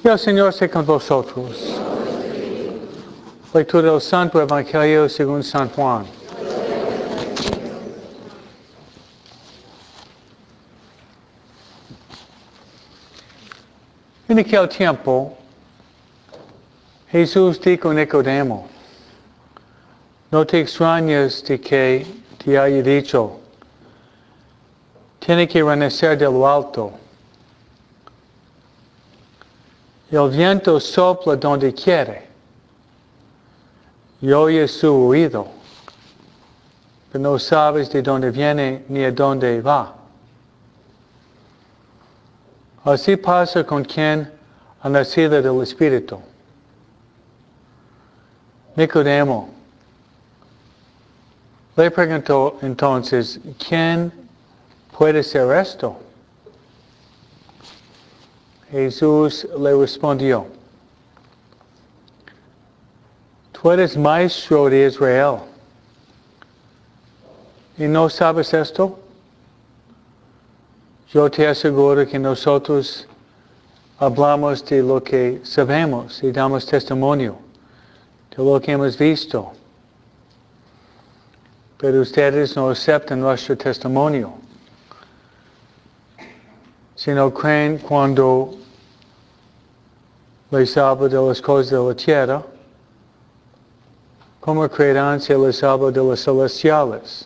Que el Señor sea con vosotros. Lectura del Santo Evangelio según San Juan. En aquel tiempo, Jesús dijo a Nicodemo, no te extrañes de que te haya dicho, tiene que renacer de lo alto. El viento sopla donde quiere y oye su oído, pero no sabes de dónde viene ni a dónde va. Así pasa con quien ha nacido del Espíritu. Nicodemo le preguntó entonces, ¿quién puede ser esto? Jesús le respondió, tú eres maestro de Israel y no sabes esto. Yo te aseguro que nosotros hablamos de lo que sabemos y damos testimonio de lo que hemos visto. Pero ustedes no aceptan nuestro testimonio, sino creen cuando les hablo de las cosas de la tierra, como creerán si les hablo de las celestiales.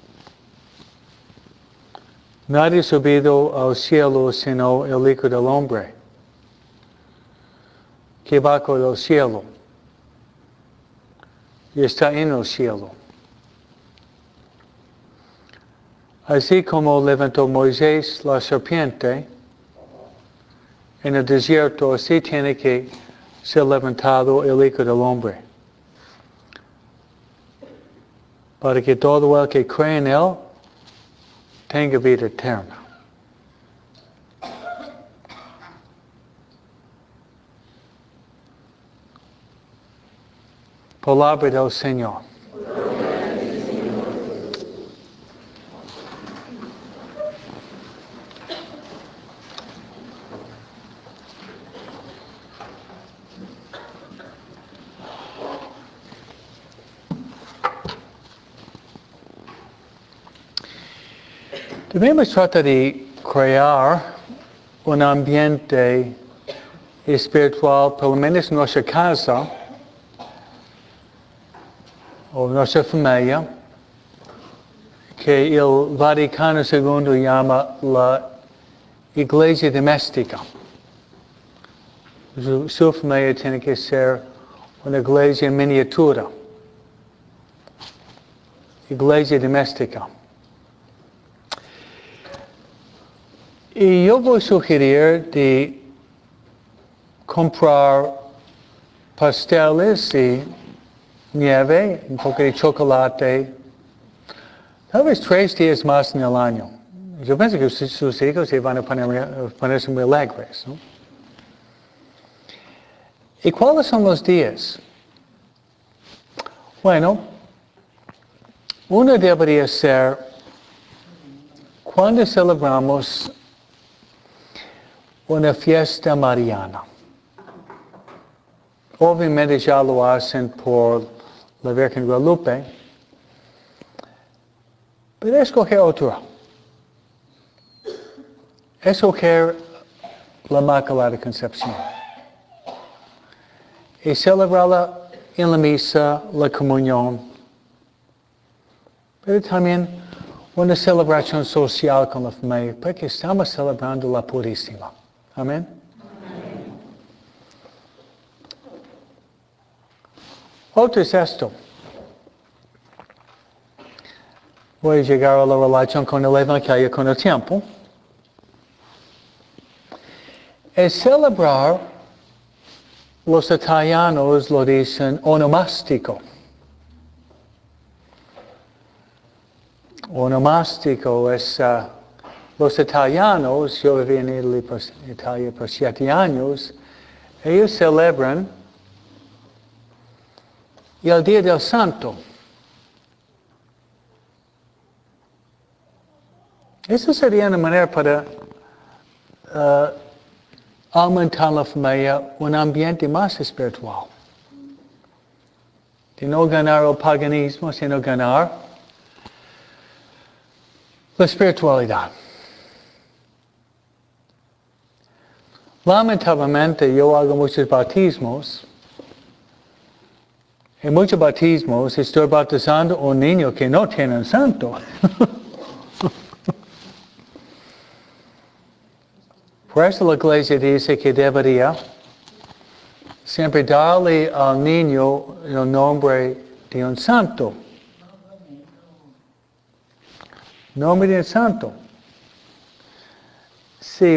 Nadie ha subido al cielo sino el Hijo del Hombre, que bajó del cielo y está en el cielo. Así como levantó Moisés la serpiente en el desierto, así tiene que ser levantado el Hijo del Hombre, para que todo el que cree en Él tenga vida eterna. Palabra del Señor. Debemos tratar de crear un ambiente espiritual, por lo menos en nuestra casa o nuestra familia, que el Vaticano II llama la iglesia doméstica. Su familia tiene que ser una iglesia en miniatura, iglesia doméstica. Y yo voy a sugerir de comprar pasteles y nieve, un poco de chocolate, tal vez 3 días más en el año. Yo pienso que sus hijos se van a ponerse muy alegres, ¿no? ¿Y cuáles son los días? Bueno, uno debería ser cuando celebramos una fiesta mariana. Obviamente ya lo hacen por la Virgen Guadalupe, pero escoger otra. Escoger la Inmaculada Concepción. Y celebrarla en la misa, la comunión, pero también una celebración social con la familia, porque estamos celebrando la Purísima. Amén. Otro es esto. Voy a llegar a la relación con el Evangelio, con el tiempo. Es celebrar, los italianos lo dicen onomástico. Onomástico es, los italianos, yo viví en Italia por 7 años, ellos celebran el Día del Santo. Esa sería una manera para aumentar la familia un ambiente más espiritual. De no ganar el paganismo, sino ganar la espiritualidad. Lamentablemente yo hago muchos bautismos. En muchos bautismos estoy bautizando a un niño que no tiene un santo. Por eso la iglesia dice que debería siempre darle al niño el nombre de un santo. Nombre de un santo. Si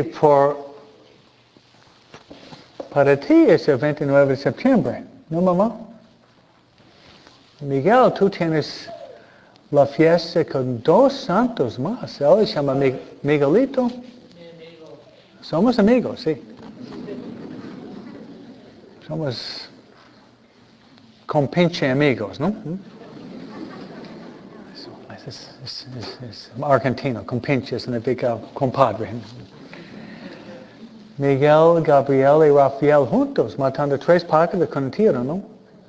para ti es el 29 de septiembre, ¿no, mamá? Miguel, tú tienes la fiesta con 2 santos más. Él se llama Miguelito. Somos amigos, sí. Somos compinche amigos, ¿no? Es argentino, compinche significa compadre. Miguel, Gabriel y Rafael juntos, matando 3 pájaros con un tiro, ¿no?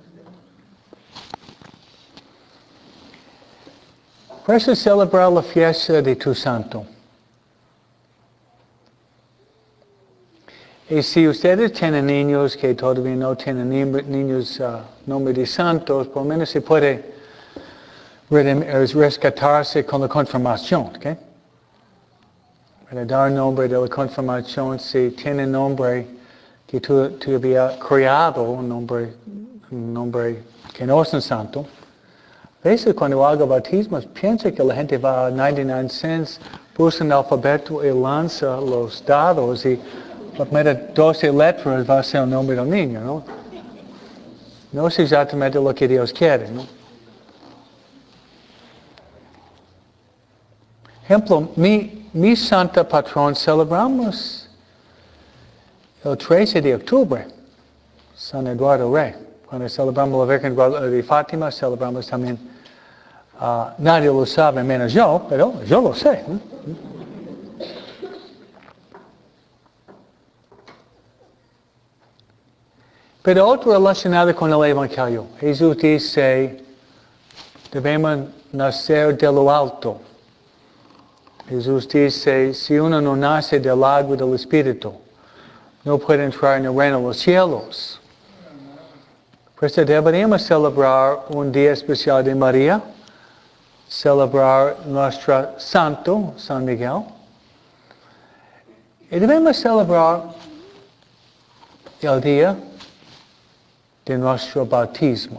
Por eso celebrar la fiesta de tu santo. Y si ustedes tienen niños que todavía no tienen niños nombre de santos, por lo menos se puede rescatarse con la confirmación, ¿ok? Para dar nombre de la confirmación, si tiene nombre que tú habías creado, un nombre que no es un santo. A veces cuando hago bautismos, pienso que la gente va a 99 cents, busca el alfabeto y lanza los dados y las primeras 12 letras va a ser el nombre del niño, ¿no? No es exactamente lo que Dios quiere, ¿no? Ejemplo, mi santa patrón celebramos el 13 de octubre, San Eduardo Rey. Cuando celebramos la Virgen de Fátima, celebramos también, nadie lo sabe menos yo, pero yo lo sé, ¿no? Pero otro relacionado con el Evangelio. Jesús dice, debemos nacer de lo alto. Jesús dice, si uno no nace del agua del Espíritu, no puede entrar en el reino de los cielos. Por eso deberíamos celebrar un día especial de María, celebrar nuestro santo, San Miguel, y debemos celebrar el día de nuestro bautismo.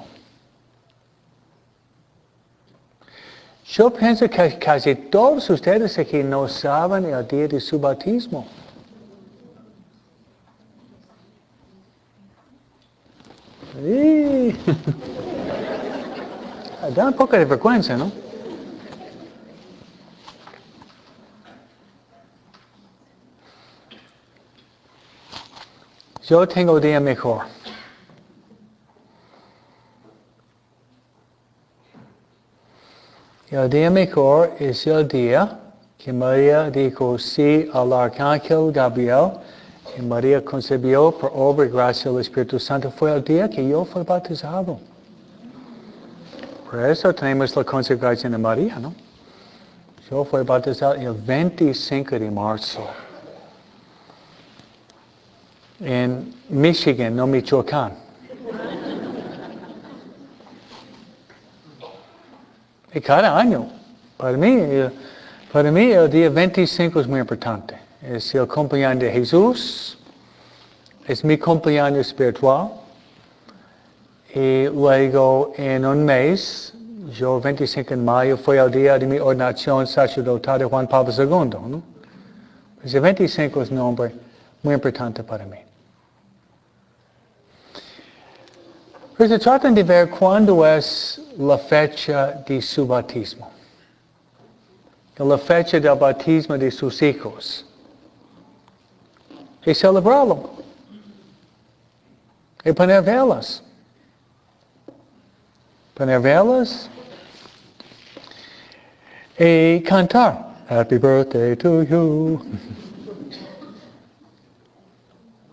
Yo pienso que casi todos ustedes aquí no saben el día de su bautismo. Da un poco de vergüenza, ¿no? Yo tengo un día mejor. El día mejor es el día que María dijo sí al arcángel Gabriel y María concebió por obra y gracia del Espíritu Santo. Fue el día que yo fui bautizado. Por eso tenemos la consagración de María, ¿no? Yo fui bautizado el 25 de marzo en Michigan, no Michoacán. Y cada año, para mí el día 25 es muy importante. Es el cumpleaños de Jesús, es mi cumpleaños espiritual. Y luego en un mes, yo 25 de mayo, fue el día de mi ordenación sacerdotal de Juan Pablo II, ¿no? Pues el 25 es un nombre muy importante para mí. Pues se tratan de ver cuándo es la fecha de su bautismo. La fecha del bautismo de sus hijos. Y celebrarlo. Y poner velas. Poner velas. Y cantar. Happy birthday to you.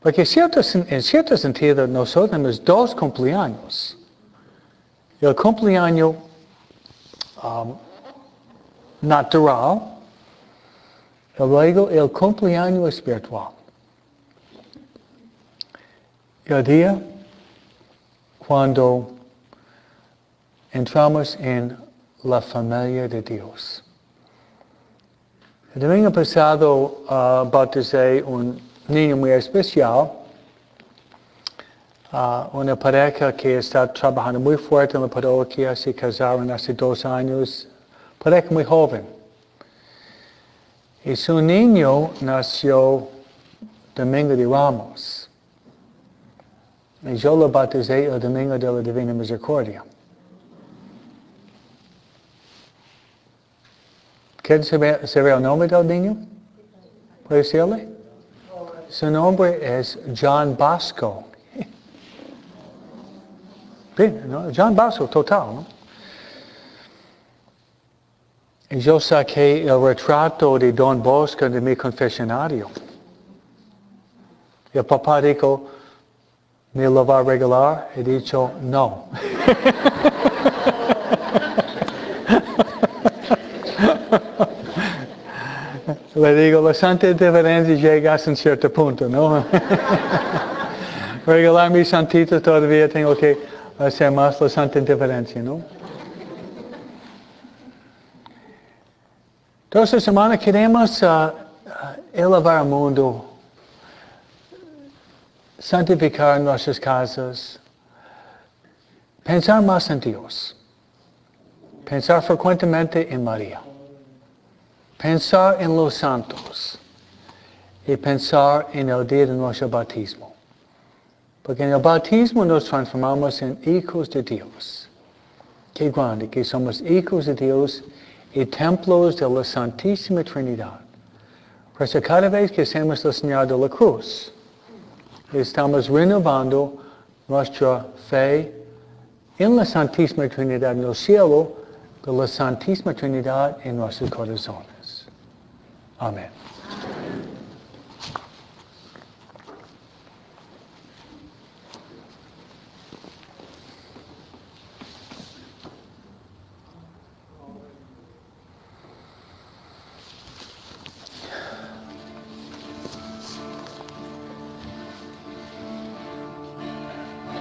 Porque en cierto sentido nosotros tenemos dos cumpleaños. El cumpleaños natural y luego el cumpleaños espiritual. El día cuando entramos en la familia de Dios. El domingo pasado bauticé un niño muy especial, una pareja que está trabajando muy fuerte en la parroquia, se casaron hace 2 años, pareja muy joven. Y su niño nació Domingo de Ramos. Y yo lo bauticé el Domingo de la Divina Misericordia. ¿Quién sabe el nombre del niño? ¿Puede decirle? Su nombre es John Bosco. Bien, ¿no? John Bosco, total, ¿no? Y yo saqué el retrato de Don Bosco de mi confesionario. Y el papá dijo, ¿me lo va a regalar? He dicho, no. Le digo, la santa indiferencia llega hasta un cierto punto, ¿no? Regalar mis santitos todavía tengo que hacer más la santa indiferencia, ¿no? Entonces, hermanos, queremos elevar al mundo, santificar nuestras casas, pensar más en Dios, pensar frecuentemente en María, pensar en los santos y pensar en el día de nuestro bautismo. Porque en el bautismo nos transformamos en hijos de Dios. Qué grande que somos hijos de Dios y templos de la Santísima Trinidad. Por eso cada vez que hacemos la señal de la cruz, estamos renovando nuestra fe en la Santísima Trinidad en el cielo, de la Santísima Trinidad en nuestros corazones. Amén.